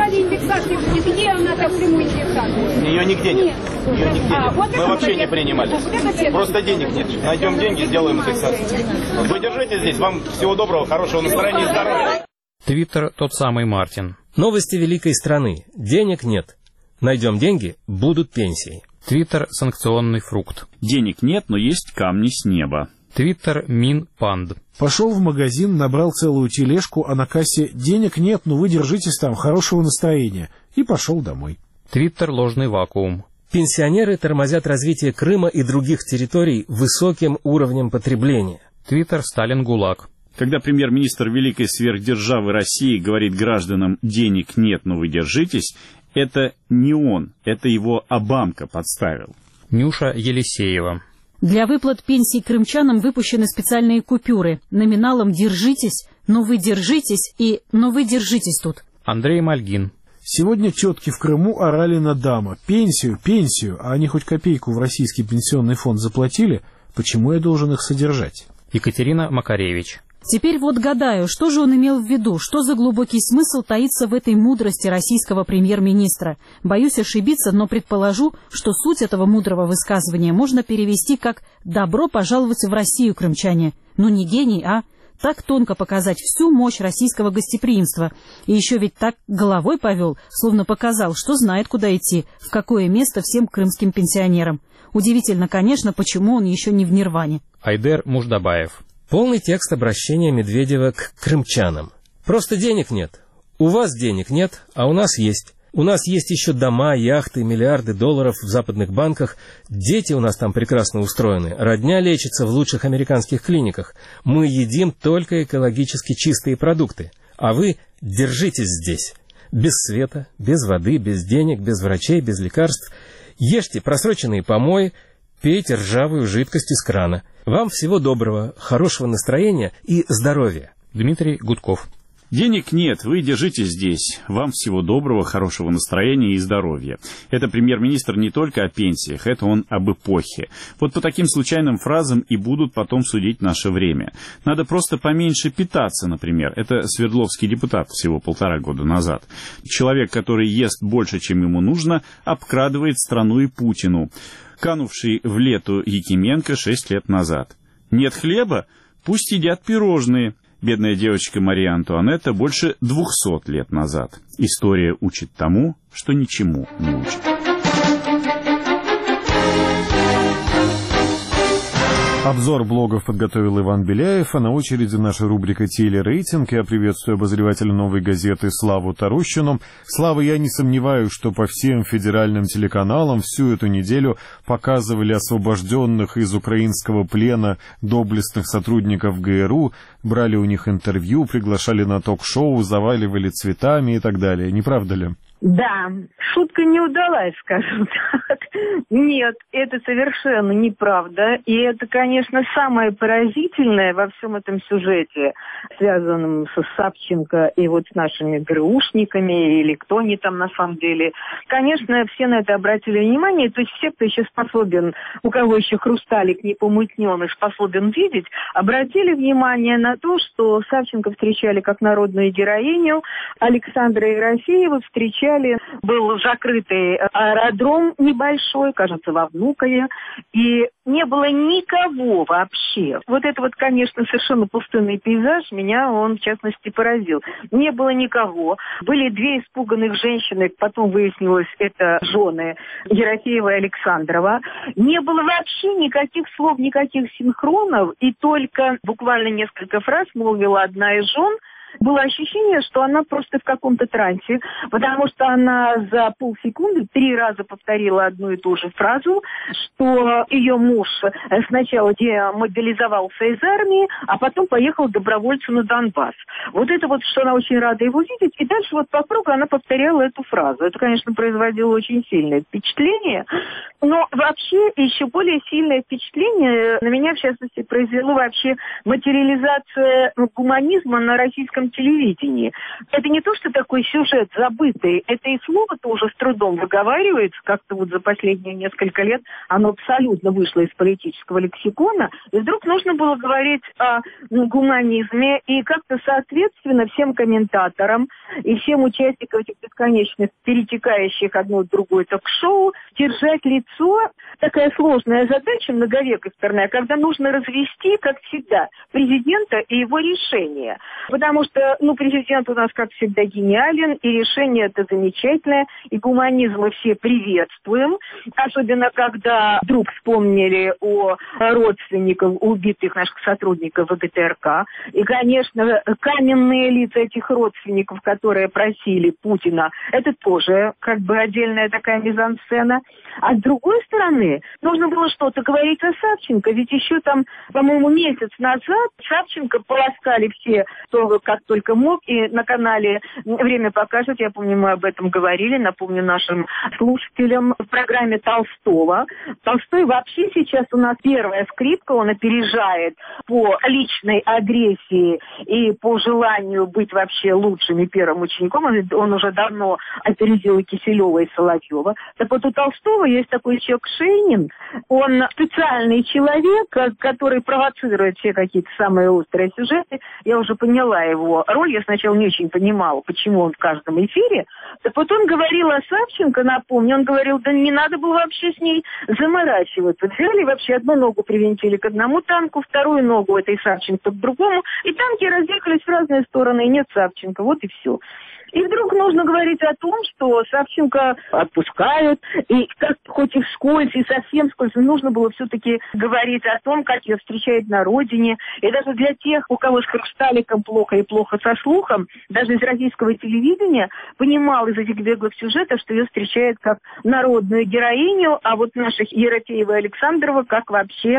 пенсии. Где она там в Крыму индексация? Ее нигде нет. Ее нигде нет. Мы вообще не принимали. Просто денег нет. Найдем деньги, сделаем индексацию. Вы держите здесь. Вам всего доброго, хорошего настроения и здоровья. Твиттер тот самый Мартин. Новости великой страны. Денег нет. Найдем деньги, будут пенсии. Твиттер санкционный фрукт. Денег нет, но есть камни с неба. Твиттер Мин Панд. Пошел в магазин, набрал целую тележку, а на кассе денег нет, но вы держитесь там, хорошего настроения. И пошел домой. Твиттер ложный вакуум. Пенсионеры тормозят развитие Крыма и других территорий высоким уровнем потребления. Твиттер Сталин ГУЛАГ. Когда премьер-министр великой сверхдержавы России говорит гражданам «денег нет, но вы держитесь», это не он, это его Обамка подставил. Нюша Елисеева. Для выплат пенсий крымчанам выпущены специальные купюры. Номиналом «Держитесь», «Но вы держитесь» и «Но вы держитесь тут». Андрей Мальгин. Сегодня тетки в Крыму орали на дама. Пенсию, пенсию, а они хоть копейку в российский пенсионный фонд заплатили? Почему я должен их содержать? Екатерина Макаревич. Теперь вот гадаю, что же он имел в виду, что за глубокий смысл таится в этой мудрости российского премьер-министра. Боюсь ошибиться, но предположу, что суть этого мудрого высказывания можно перевести как «добро пожаловать в Россию, крымчане». Ну не гений, а так тонко показать всю мощь российского гостеприимства. И еще ведь так головой повел, словно показал, что знает, куда идти, в какое место всем крымским пенсионерам. Удивительно, конечно, почему он еще не в нирване. Айдер Муждабаев. Полный текст обращения Медведева к крымчанам. Просто денег нет. У вас денег нет, а у нас есть. У нас есть еще дома, яхты, миллиарды долларов в западных банках. Дети у нас там прекрасно устроены. Родня лечится в лучших американских клиниках. Мы едим только экологически чистые продукты. А вы держитесь здесь. Без света, без воды, без денег, без врачей, без лекарств. Ешьте просроченные помои, пейте ржавую жидкость из крана. Вам всего доброго, хорошего настроения и здоровья. Дмитрий Гудков. Денег нет, вы держитесь здесь. Вам всего доброго, хорошего настроения и здоровья. Это премьер-министр не только о пенсиях, это он об эпохе. Вот по таким случайным фразам и будут потом судить наше время. Надо просто поменьше питаться, например. Это Свердловский депутат всего полтора года назад. Человек, который ест больше, чем ему нужно, обкрадывает страну и Путину. Канувший в лету Якименко шесть лет назад. Нет хлеба? Пусть едят пирожные. Бедная девочка Мария Антуанетта больше двухсот лет назад. История учит тому, что ничему не учит. Обзор блогов подготовил Иван Беляев, а на очереди наша рубрика «Телерейтинг». Я приветствую обозревателя «Новой газеты» Славу Тарущину. Слава, я не сомневаюсь, что по всем федеральным телеканалам всю эту неделю показывали освобожденных из украинского плена доблестных сотрудников ГРУ, брали у них интервью, приглашали на ток-шоу, заваливали цветами и так далее. Не правда ли? Да, шутка не удалась, скажем так. Нет, это совершенно неправда. И это, конечно, самое поразительное во всем этом сюжете, связанном со Савченко и вот с нашими ГРУшниками, или кто они там на самом деле. Конечно, все на это обратили внимание. То есть все, кто еще способен, у кого еще хрусталик не помутненный, способен видеть, обратили внимание на то, что Савченко встречали как народную героиню, Александра Ерофеева встречали. Был закрытый аэродром небольшой, кажется, во Внукове, и не было никого вообще. Вот это вот, конечно, совершенно пустынный пейзаж, меня он, в частности, поразил. Не было никого. Были две испуганных женщины, потом выяснилось, это жены Ерофеева и Александрова. Не было вообще никаких слов, никаких синхронов, и только буквально несколько фраз молвила одна из жен. Было ощущение, что она просто в каком-то трансе, потому что она за полсекунды три раза повторила одну и ту же фразу, что ее муж сначала демобилизовался из армии, а потом поехал добровольцем на Донбасс. Вот это вот, что она очень рада его видеть, и дальше вот по кругу она повторяла эту фразу. Это, конечно, производило очень сильное впечатление, но вообще еще более сильное впечатление на меня, в частности, произвело вообще материализация гуманизма на российском телевидении. Это не то, что такой сюжет забытый, это и слово-то уже с трудом выговаривается, как-то вот за последние несколько лет оно абсолютно вышло из политического лексикона, и вдруг нужно было говорить о гуманизме, и как-то соответственно всем комментаторам и всем участникам этих бесконечных перетекающих одно в другое ток-шоу держать лицо. Такая сложная задача, многовекторная, когда нужно развести, как всегда, президента и его решение. Потому что, ну, президент у нас, как всегда, гениален, и решение это замечательное, и гуманизм мы все приветствуем, особенно когда вдруг вспомнили о родственниках убитых наших сотрудников ВГТРК, и, конечно, каменные лица этих родственников, которые просили Путина, это тоже как бы отдельная такая мизансцена. А с другой стороны, нужно было что-то говорить о Савченко, ведь еще там, по-моему, месяц назад Савченко полоскали все, кто как только мог, и на канале «Время покажет», я помню, мы об этом говорили, напомню нашим слушателям, в программе Толстого. Толстой вообще сейчас у нас первая скрипка, он опережает по личной агрессии и по желанию быть вообще лучшим и первым учеником, он, он уже давно опередил и Киселева, и Соловьева. Так вот у Толстого есть такой человек Шейнин, он специальный человек, который провоцирует все какие-то самые острые сюжеты. Я уже поняла его роль, я сначала не очень понимала, почему он в каждом эфире. Так вот он говорил о Савченко, напомню, он говорил, да не надо было вообще с ней заморачиваться. Взяли вообще одну ногу привинтили к одному танку, вторую ногу этой Савченко к другому, и танки разъехались в разные стороны, и нет Савченко, вот и все. И вдруг нужно говорить о том, что Савченко отпускают, и как хоть и вскользь, и совсем вскользь, нужно было все-таки говорить о том, как ее встречают на родине. И даже для тех, у кого с хрусталиком плохо и плохо со слухом, даже из российского телевидения понимал из этих беглых сюжетов, что ее встречают как народную героиню, а вот наших Ерофеева и Александрова как вообще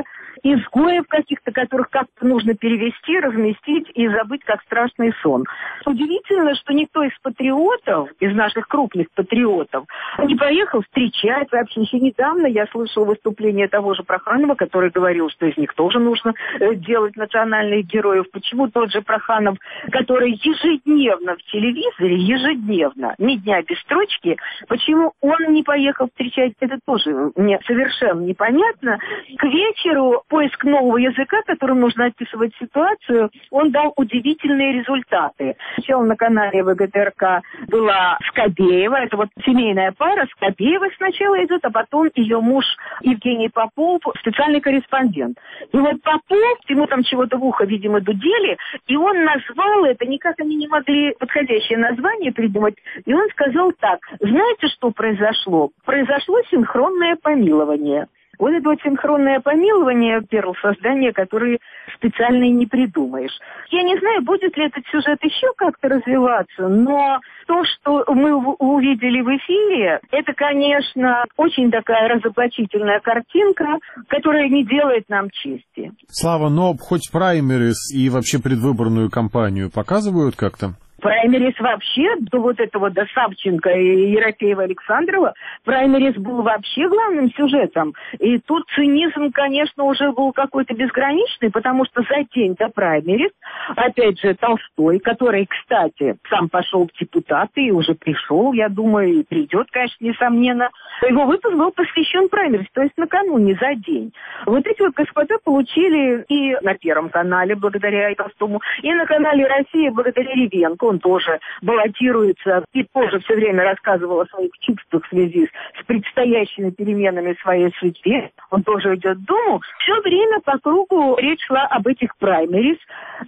изгоев каких-то, которых как-то нужно перевести, разместить и забыть, как страшный сон. Удивительно, что никто из патриотов, из наших крупных патриотов, не поехал встречать вообще. Еще недавно я слышала выступление того же Проханова, который говорил, что из них тоже нужно делать национальных героев. Почему тот же Проханов, который ежедневно в телевизоре, ежедневно, ни дня без строчки, почему он не поехал встречать, это тоже мне совершенно непонятно. К вечеру поиск нового языка, которым нужно описывать ситуацию, он дал удивительные результаты. Сначала на канале ВГТРК была Скобеева, это вот семейная пара, Скобеева сначала идет, а потом ее муж Евгений Попов, специальный корреспондент. И вот Попов, ему там чего-то в ухо, видимо, дудели, и он назвал это, никак они не могли подходящее название придумать, и он сказал так: знаете, что произошло? Произошло синхронное помилование. Вот это вот синхронное помилование, первое создание, которое специально и не придумаешь. Я не знаю, будет ли этот сюжет еще как-то развиваться, но то, что мы увидели в эфире, это, конечно, очень такая разоблачительная картинка, которая не делает нам чести. Слава, но хоть праймерис и вообще предвыборную кампанию показывают как-то? Праймерис вообще, до вот этого, до Савченко и Ерофеева-Александрова, праймерис был вообще главным сюжетом. И тут цинизм, конечно, уже был какой-то безграничный, потому что за день до праймерис, опять же, Толстой, который, кстати, сам пошел в депутаты и уже пришел, я думаю, и придет, конечно, несомненно, его выпуск был посвящен праймерис, то есть накануне, за день. Вот эти вот господа получили и на Первом канале, благодаря Толстому, и на канале «Россия», благодаря Ревенко. Он тоже баллотируется и тоже все время рассказывал о своих чувствах в связи с предстоящими переменами в своей судьбе. Он тоже идет в Думу. Все время по кругу речь шла об этих праймерис.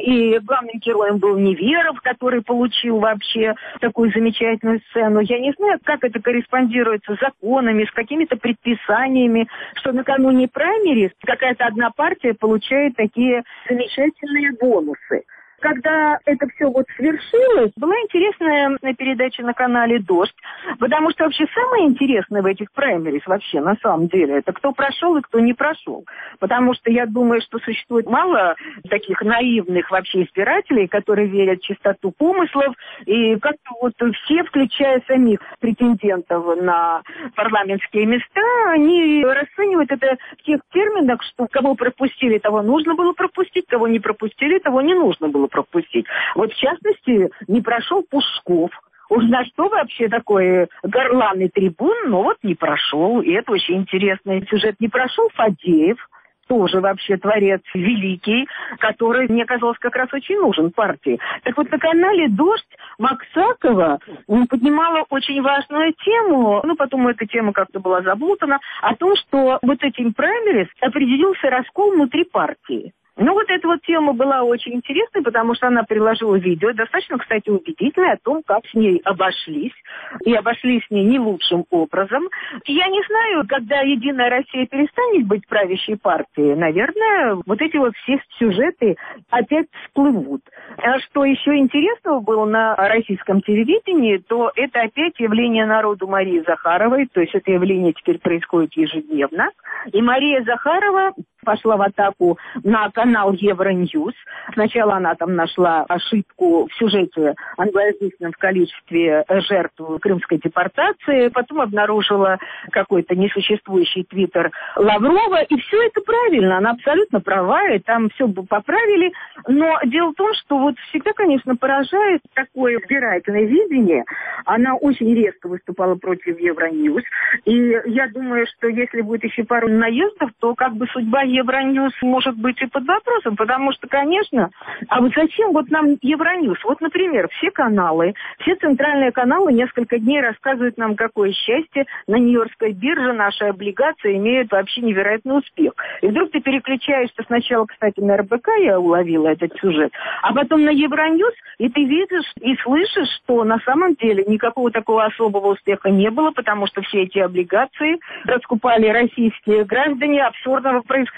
И главным героем был Неверов, который получил вообще такую замечательную сцену. Я не знаю, как это корреспондируется с законами, с какими-то предписаниями, что накануне праймерис какая-то одна партия получает такие замечательные бонусы. Когда это все вот свершилось, была интересная передача на канале «Дождь», потому что вообще самое интересное в этих праймерис вообще на самом деле, это кто прошел и кто не прошел. Потому что я думаю, что существует мало таких наивных вообще избирателей, которые верят в чистоту помыслов, и как-то вот все, включая самих претендентов на парламентские места, они расценивают это в тех терминах, что кого пропустили, того нужно было пропустить, кого не пропустили, того не нужно было пропустить. Вот в частности, не прошел Пушков. Уж на что вообще такой горланный трибун, но вот не прошел. И это очень интересный сюжет. Не прошел Фадеев, тоже вообще творец великий, который, мне казалось, как раз очень нужен партии. Так вот, на канале «Дождь» Максакова поднимала очень важную тему, ну, потом эта тема как-то была забутана, о том, что вот этим праймерис определился раскол внутри партии. Ну, вот эта вот тема была очень интересной, потому что она приложила видео, достаточно, кстати, убедительное, о том, как с ней обошлись. И обошлись с ней не лучшим образом. Я не знаю, когда «Единая Россия» перестанет быть правящей партией, наверное, вот эти вот все сюжеты опять всплывут. А что еще интересного было на российском телевидении, то это опять явление народу Марии Захаровой, то есть это явление теперь происходит ежедневно. И Мария Захарова пошла в атаку на канал Евроньюз. Сначала она там нашла ошибку в сюжете англоязычном в количестве жертв крымской депортации, потом обнаружила какой-то несуществующий твиттер Лаврова, и все это правильно, она абсолютно права, и там все поправили. Но дело в том, что вот всегда, конечно, поражает такое избирательное видение. Она очень резко выступала против Евроньюз, и я думаю, что если будет еще пару наездов, то как бы судьба Евроньюз может быть и под вопросом, потому что, конечно, а вот зачем вот нам Евроньюз? Вот, например, все каналы, все центральные каналы несколько дней рассказывают нам, какое счастье, на Нью-Йоркской бирже наши облигации имеют вообще невероятный успех. И вдруг ты переключаешься сначала, кстати, на эр бэ ка, я уловила этот сюжет, а потом на Евроньюз, и ты видишь и слышишь, что на самом деле никакого такого особого успеха не было, потому что все эти облигации раскупали российские граждане абсурдного происхождения.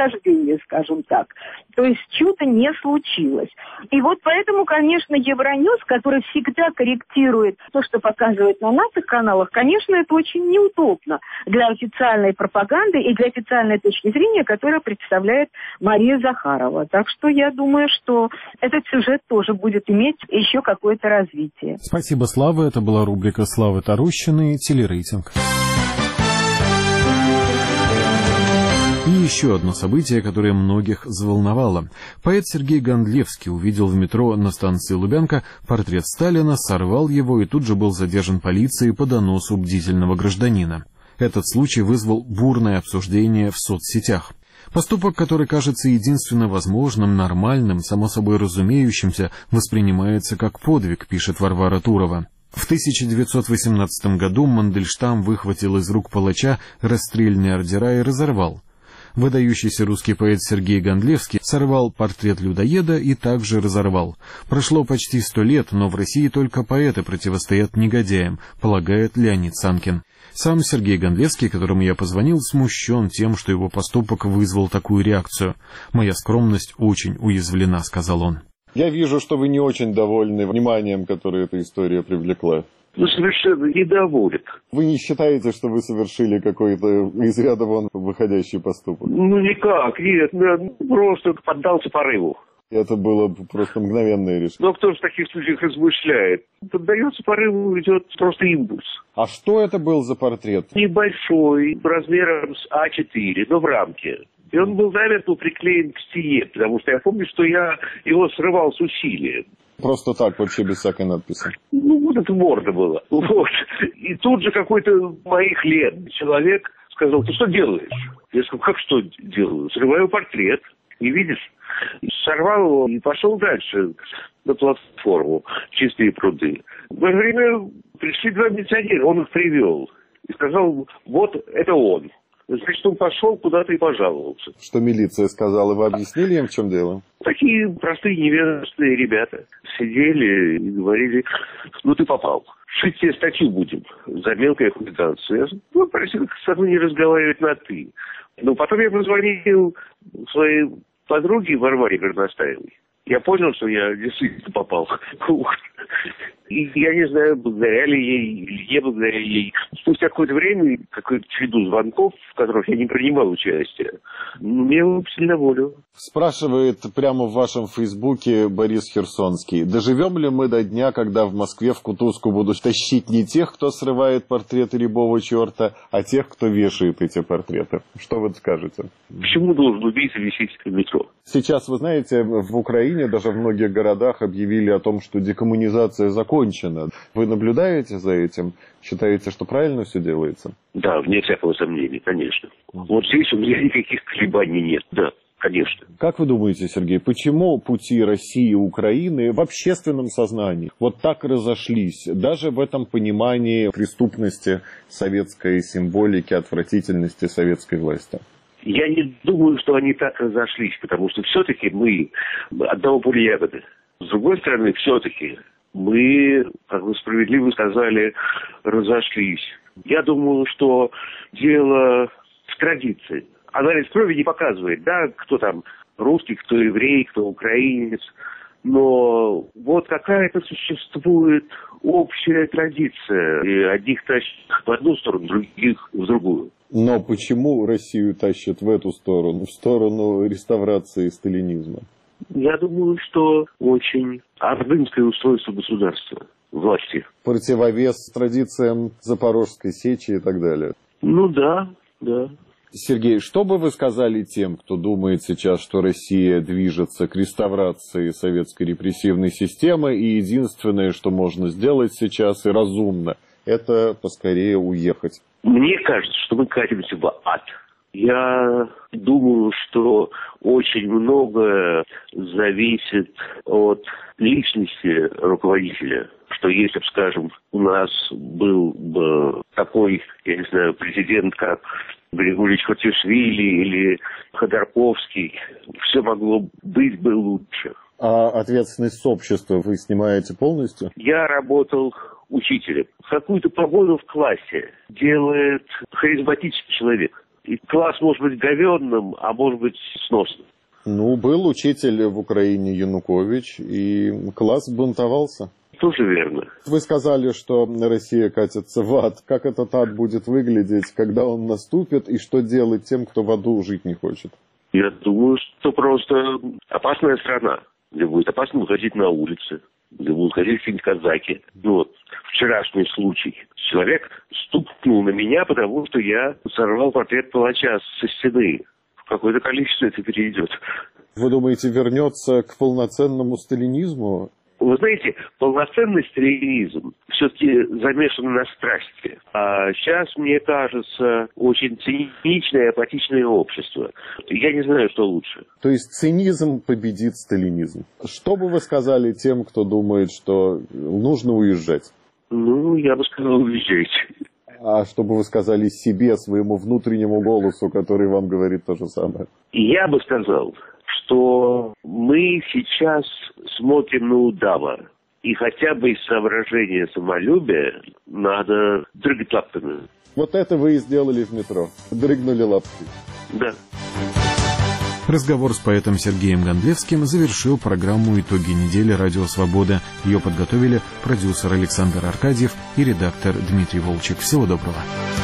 происхождения, скажем так. То есть чего-то не случилось. И вот поэтому, конечно, Евроньюз, который всегда корректирует то, что показывает на наших каналах, конечно, это очень неудобно для официальной пропаганды и для официальной точки зрения, которую представляет Мария Захарова. Так что я думаю, что этот сюжет тоже будет иметь еще какое-то развитие. Спасибо, Слава. Это была рубрика Славы Тарущиной «Телерейтинг». И еще одно событие, которое многих взволновало. Поэт Сергей Гондлевский увидел в метро на станции Лубянка портрет Сталина, сорвал его и тут же был задержан полицией по доносу бдительного гражданина. Этот случай вызвал бурное обсуждение в соцсетях. Поступок, который кажется единственно возможным, нормальным, само собой разумеющимся, воспринимается как подвиг, пишет Варвара Турова. В тысяча девятьсот восемнадцатом году Мандельштам выхватил из рук палача расстрельные ордера и разорвал. Выдающийся русский поэт Сергей Гондлевский сорвал портрет людоеда и также разорвал. Прошло почти сто лет, но в России только поэты противостоят негодяям, полагает Леонид Санкин. Сам Сергей Гондлевский, которому я позвонил, смущен тем, что его поступок вызвал такую реакцию. «Моя скромность очень уязвлена», — сказал он. Я вижу, что вы не очень довольны вниманием, которое эта история привлекла. Ну, совершенно недоволен. Вы не считаете, что вы совершили какой-то из ряда вон выходящий поступок? Ну, никак, нет, просто поддался порыву. Это было просто мгновенное решение. Но кто же в таких случаях размышляет? Поддается порыву, идет просто импульс. А что это был за портрет? Небольшой, размером с а четыре, но в рамке. И он был намертво приклеен к стене, потому что я помню, что я его срывал с усилием. Просто так, вообще без всякой надписи? Ну, вот это морда была. Вот. И тут же какой-то моих лет человек сказал: ты что делаешь? Я сказал: как что делаю? Срываю портрет. Не видишь? Сорвал его и пошел дальше на платформу «Чистые пруды». В это время пришли два милиционера, он их привел. И сказал: вот это он. Значит, он пошел куда-то и пожаловался. Что милиция сказала? Вы объяснили им, в чем дело? Такие простые невежественные ребята сидели и говорили: ну ты попал. Шить тебе статью будем за мелкое хулиганство. Я ну, просил со мной не разговаривать на «ты». Но потом я позвонил своей подруге Варваре Горностаевой. Я понял, что я действительно попал. И я не знаю, благодаря ли ей или не благодаря ей. Спустя какое-то время, какую-то череду звонков, в которых я не принимал участия, меня выпустили на волю. Спрашивает прямо в вашем фейсбуке Борис Херсонский: доживем ли мы до дня, когда в Москве в кутузку будут тащить не тех, кто срывает портреты рябого черта, а тех, кто вешает эти портреты? Что вы скажете? Почему должен убийца висеть в метро? Сейчас, вы знаете, в Украине, даже в многих городах объявили о том, что декоммунизация закончена. Вы наблюдаете за этим? Считаете, что правильно все делается? Да, вне всякого сомнения, конечно. Вот здесь у меня никаких колебаний нет, да. Конечно. Как вы думаете, Сергей, почему пути России и Украины в общественном сознании вот так разошлись, даже в этом понимании преступности советской символики, отвратительности советской власти? Я не думаю, что они так разошлись, потому что все-таки мы одного поля ягоды. С другой стороны, все-таки мы, как вы справедливо сказали, разошлись. Я думаю, что дело в традиции. Анализ крови не показывает, да, кто там русский, кто еврей, кто украинец. Но вот какая-то существует общая традиция. И одних тащат в одну сторону, других в другую. Но почему Россию тащат в эту сторону, в сторону реставрации сталинизма? Я думаю, что очень ордынское устройство государства, власти. Противовес традициям Запорожской сечи и так далее. Ну да, да. Сергей, что бы вы сказали тем, кто думает сейчас, что Россия движется к реставрации советской репрессивной системы, и единственное, что можно сделать сейчас и разумно, это поскорее уехать? Мне кажется, что мы катимся в ад. Я думаю, что очень многое зависит от личности руководителя. Что если бы, скажем, у нас был бы такой, я не знаю, президент, как Григорий Хатишвили или Ходорковский, все могло быть бы лучше. А ответственность общества вы снимаете полностью? Я работал учителем. Какую-то погоду в классе делает харизматический человек. И класс может быть говенным, а может быть сносным. Ну, был учитель в Украине Янукович, и класс бунтовался. Тоже верно. Вы сказали, что Россия катится в ад. Как этот ад будет выглядеть, когда он наступит, и что делать тем, кто в аду жить не хочет? Я думаю, что просто опасная страна, где будет опасно выходить на улицы, где будут ходить какие-нибудь казаки. Ну вот, вчерашний случай. Человек стукнул на меня, потому что я сорвал портрет палача со стены. В какое-то количество это перейдет. Вы думаете, вернется к полноценному сталинизму? Вы знаете, полноценный сталинизм все-таки замешан на страсти. А сейчас, мне кажется, очень циничное и апатичное общество. Я не знаю, что лучше. То есть цинизм победит сталинизм. Что бы вы сказали тем, кто думает, что нужно уезжать? Ну, я бы сказал, уезжайте. А что бы вы сказали себе, своему внутреннему голосу, который вам говорит то же самое? Я бы сказал, что мы сейчас смотрим на удава. И хотя бы из соображения самолюбия надо дрыгать лапками. Вот это вы и сделали в метро. Дрыгнули лапки. Да. Разговор с поэтом Сергеем Гондлевским завершил программу «Итоги недели. Радио Свобода». Ее подготовили продюсер Александр Аркадьев и редактор Дмитрий Волчек. Всего доброго.